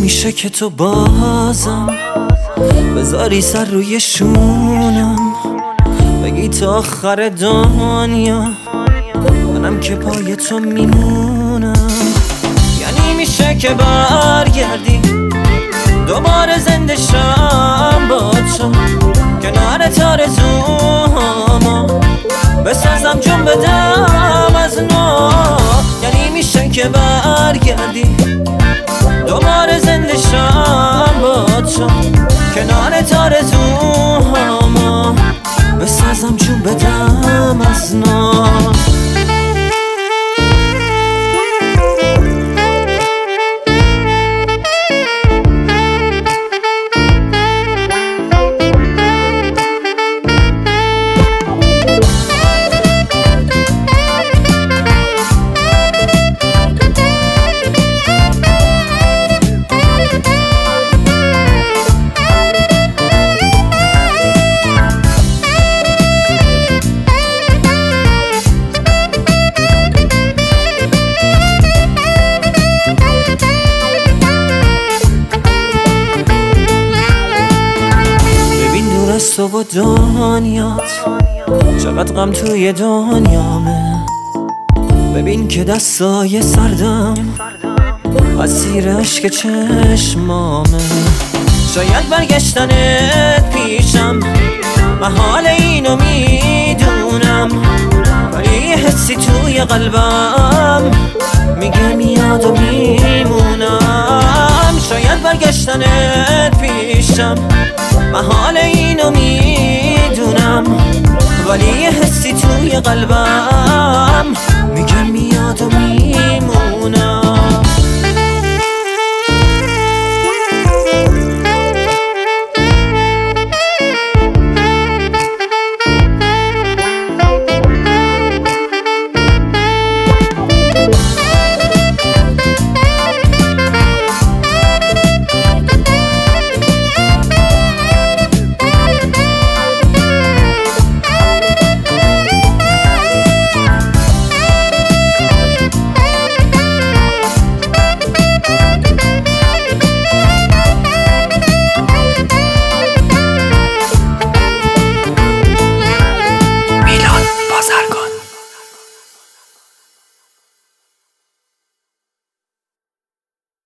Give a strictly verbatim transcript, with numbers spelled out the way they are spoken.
میشه که تو بازم بذاری سر روی شونم، بگی تا آخر دنیا منم که پای تو میمونم. یعنی میشه که برگردی دوباره زنده شم با تو، کنار تارزوما بسازم جون بدم از نو. یعنی میشه که برگردی دوباره زنده شم با تو، کنار تارزوما بسازم جون بدم از نو. تو و دنیات چقدر غم توی دنیامه، ببین که دستای سردم اسیر عشق چشمامه. شاید برگشتنت پیشم محال اینو میدونم، ولی حسی توی قلبم میگه میاد و میمونم. شاید برگشتنت پیشم محال اینو میدونم، ولی حسی توی قلبم میگه میاد و میمونم.